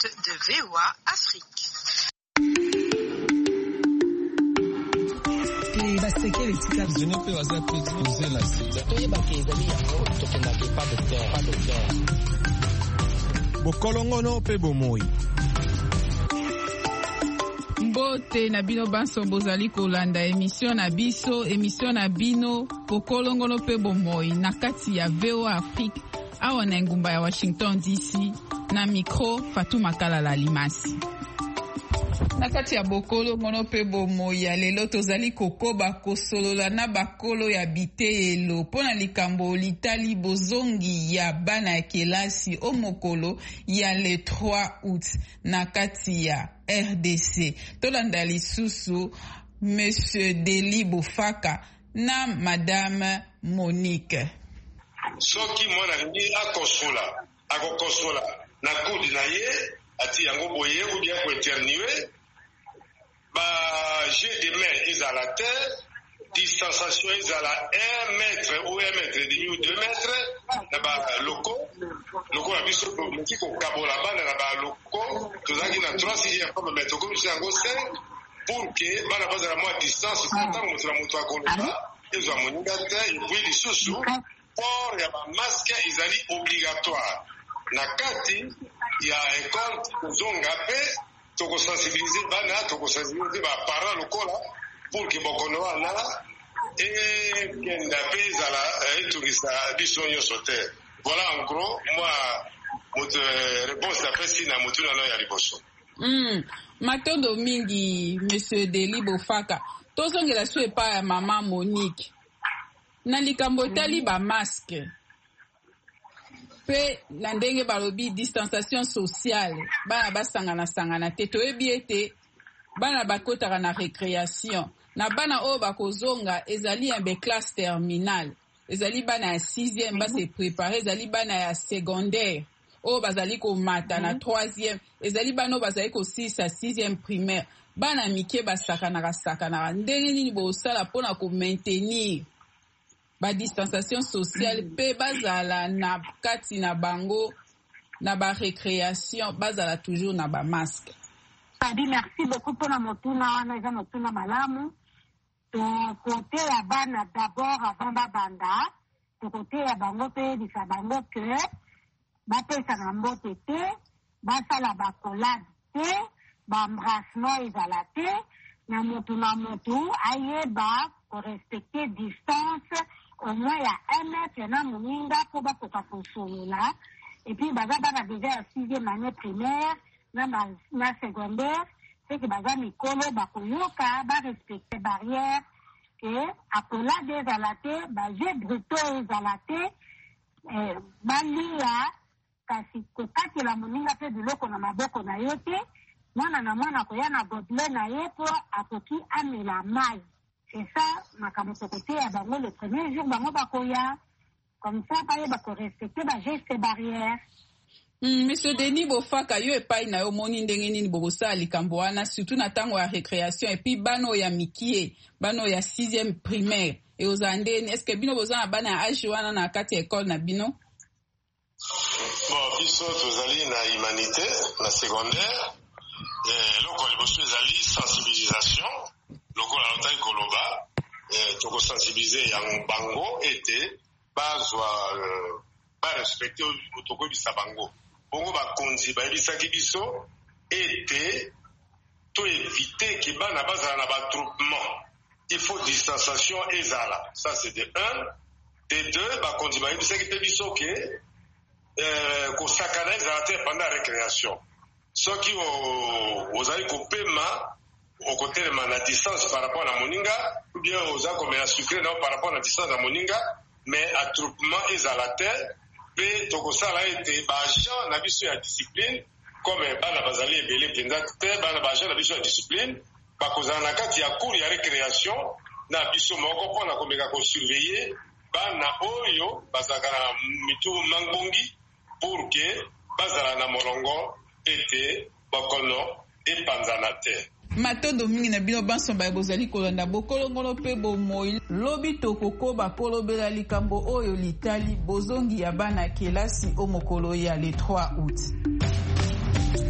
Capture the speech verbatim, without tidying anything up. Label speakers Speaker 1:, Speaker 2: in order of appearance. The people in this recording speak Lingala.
Speaker 1: l'écoute de V O A Afrique.
Speaker 2: Bokolongono pe bomoi.
Speaker 3: Mbote na bino banso bozali kolanda émission na biso, émission na bino Bokolongono pe bomoi na kati ya V O A Afrique awa na ngumba ya Washington D C na micro Fatuma Kalala Limasi. Na kati ya Bokolongono pe bomoi ya lelo tozali kokoba kosolola na bakolo ya bitelo pona likambo litali bozongi ya bana ya kelasi o mokolo ya le trois août na kati ya R D C. Tolanda lisusu Monsieur Deli Bofaka na Madame Monique.
Speaker 4: Soki mwana ni akosola akokosola na kudi na ye ati yango boye ou bien ko éternuer ba jet de main is à la terre, distanciation is à la un mètre ou un mètre et demi ou deux mètres na ba loko loko na biso ko mti ko kabola bana na ba loko tozaki na trois sixième comme mètre comme c'est yango cinq pour que bana bazala moi distance tant moto na moto akoloba ezo moninga te et puis lisusu port ya ba masque ezali obligatoire na kati ya école kozonga pe toko sensibiliser bana toko sensibiliser ba parents lokola pour que bokono wana et kenda pesa la etungisa biso nyonso te. Voilà en gros moi votre réponse d'après si na mutu na ya liboso.
Speaker 3: Mm. Matondo mingi Monsieur Deli Bofaka tozongela so epa ya mama Monique na likambo tali ba masque pe la ndenge balobi distanciation sociale bana basangana sangana te toyebi ete bana bakotaka na récréation na bana oyo bakozonga ezali un be classe terminale ezali bana ya sixième base préparé ezali bana ya secondaire oyo bazali komata na troisième ezali bana oyo bazali kosisa sixième primaire bana mike basakanaka sakanaka ndenge nini bosala mpona komaintenir ba distanciation sociale pe bazala na kati na bango na ba récréation bazala toujours na ba masque.
Speaker 5: Adi merci beaucoup pour la motuna wana eza motuna malamu to côté ya bana d'abord avant ba banda to côté ya bango pe bisa bango que ba pesa na mbote te basala ba collade te ba embrassement ezala te na motu na motu ayeba ko respecter distance au moins il y a un mètre na moninga pour ba koka kosolola et puis baza bana déjà ya sixième année primaire na na secondaire c'est que baza mikolo ba koyoka ba respecter barrière et akola des alate ba jet brutaux ezalate eh balia kasi kokati la moninga pe biloko na maboko na yote mwana na mwana koya na godle na yepo akoki amela mai. C'est ça, ma camotocoté à Bango le premier jour, Bango Bakoya, comme ça, pas de respecter les gestes barrières.
Speaker 3: Monsieur Denis Bofaka, yo epai na yo moni ndenge nini bobosa likambo wana surtout na tango ya récréation et puis bano ya mikie, bano ya sixième primaire et aux andeni, est-ce que bino boza na bana ya âge wana na kati école na bino?
Speaker 4: Bon, biso tozali na humanité, na secondaire, et loko liboso ezali sensibilisation. Loko la lotaki koloba eh, toko sensibiliser yango bango ete bazwa euh, ba respecter otoko bisa bango bongo bakonzi bayebisaki biso ete to éviter que bana bazala na batroupement il faut distanciation ezala ça c'est de un de deux bakonzi bayebisaki pe biso ke euh, kosakana ezala te pendant la récréation soki ozali kopema au côté de ma distance par rapport à Moninga, ou bien aux gens comme la sucré par rapport à la distance à Moninga, mais attroupement est à la terre, et Tokosa a été bagent, n'a vu sur la discipline, comme Bana Bazali et Belé Pendate, Bana Bagent n'a vu sur la discipline, parce que dans la carte il y a cours, il y a récréation, n'a vu sur mon compagnon, n'a comme il surveiller, Bana Oyo, Bazagana Mitu Mangongi, pour que Bazala Namolongo était Bakono et Panzanate.
Speaker 3: Matondo mingi na bino banso ba bozali kolanda bokolongono pe bomoi lobi tokoko ba kolobela likambo oyo litali bozongi ya bana kelasi o mokolo ya le trois août.